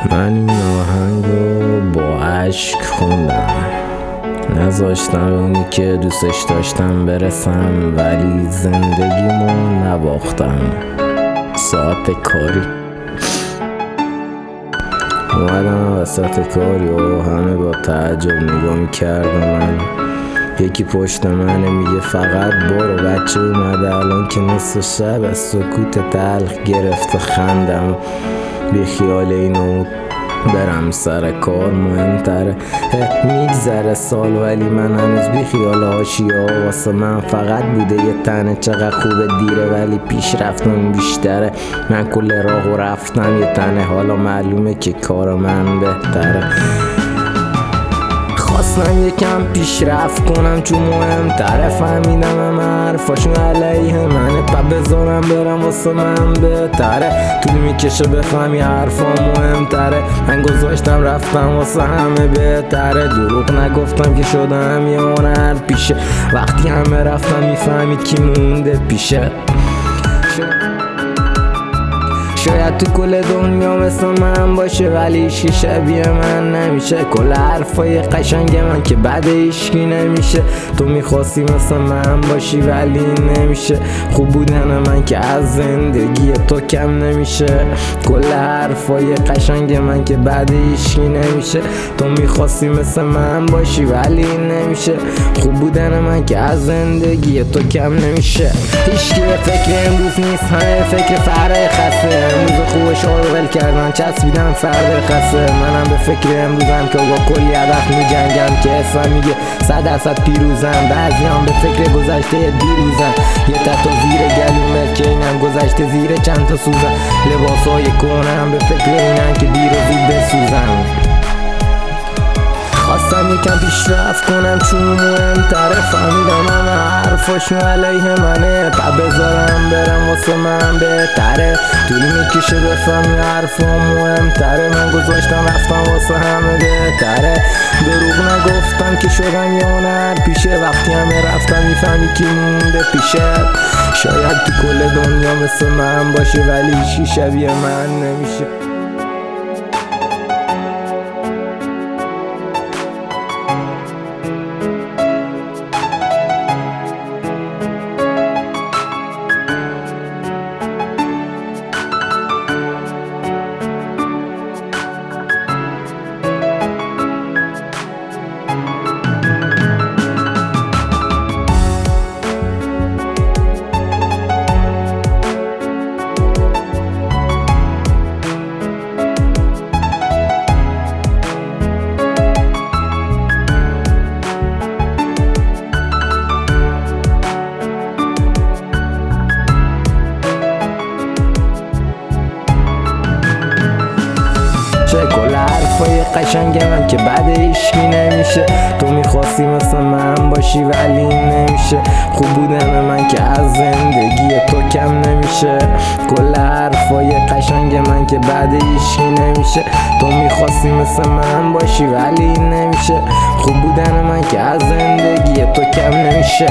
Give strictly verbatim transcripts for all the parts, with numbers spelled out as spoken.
من این آهنگو با عشق خوندم، نذاشتم به اونی که دوستش داشتم برسم، ولی زندگیمو نباختم. ساعت کاری اومدم وسط کاری و همه با تعجب نگاه میکردم. من یکی پشت منه میگه فقط برو، بچه اومده الان که نصف شب. از سکوت تلخ گرفته خندم، بی خیال اینو برم سر کار مهمتره. میگذره سال ولی من هنوز بی خیال هاشیا. واسه من فقط بوده یه تنه، چقدر خوبه دیره ولی پیش رفتم بیشتره. من کل راهو رفتم یه تنه، حالا معلومه که کار من بهتره. خواستم یکم پیشرفت کنم چون مهمتره، فهمیدم همه حرفاشون علیه منه، پا بذارم برم واسه من بهتره. طول میکشه بفهمی حرفا مهمتره، من گذاشتم رفتم واسه همه بهتره. دروغ نگفتم که شدم یه هنر پیشه، وقتی همه رفتم میفهمی کی مونده پیشه. شاید تو کل دنیا مثل من باشه ولی هیچکی شبیه من نمیشه. کل حرفای قشنگ من که بعد هیچکی نمیشه. تو میخواستی مثل من باشی ولی نمیشه. خوب بودن من که از زندگی تو کم نمیشه. کل حرفای قشنگ من که بعد هیچکی نمیشه. تو میخواستی مثل من باشی ولی نمیشه. خوب بودن من که از زندگی تو کم نمیشه. هیچکی به فکر امروز نیست، همه فکر فرای خسته. امروز خوبش آروغل کردن چسبیدن فرد خسته. منم به فکر امروزم که با کلی هدف می جنگم، که اسم میگه صد درصد پیروزم. بعضیام به فکر گذشته دیروزم، یه تتو زیر گلومه که اینم گذشته زیر چند تا سوزم. لباسای کنم به فکر اینم که دیر و زود بسوزم. خواستم یکم پیشرفت کنم چون مهمتره، فهمیدم همه حرفاشون علیه منه، پا بذارم برم واسه من بهتره. طول میکشه بفهمی حرفا مهمتره، من گذاشتم رفتم واسه همه بهتره. دروغ نگفتم که شدم یه هنر پیشه، وقتی همه رفتم میفهمی کی مونده پیشه. شاید تو کل دنیا مثل من باشه ولی هیچی شبیه من نمیشه. کل حرفای قشنگ من که بعد هیچکی نمیشه. تو میخواستی مثل من باشی ولی نمیشه. خوب بودن من که از زندگی تو کم نمیشه. کل حرفای قشنگ من که بعد هیچکی نمیشه. تو میخواستی مثل من باشی ولی نمیشه. خوب بودن من که از زندگی تو کم نمیشه.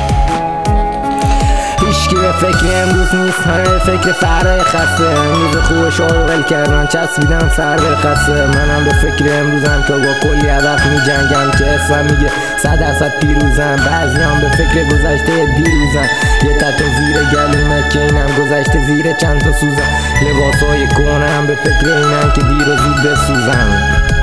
هیچکی به فکر امروز نیست، همه فکر فرای خسته. امروز خوبش آروغل کردن چسبیدن فرد خسته. منم به فکر امروزم که با کلی هدف می جنگم، که اسم میگه صد درصد پیروزم. بعضیام به فکر گذشته دیروزم، یه تتو زیر گلومه که اینم گذشته زیر چند تا سوزم. لباسای کنم به فکر اینم که دیر و زود بسوزم.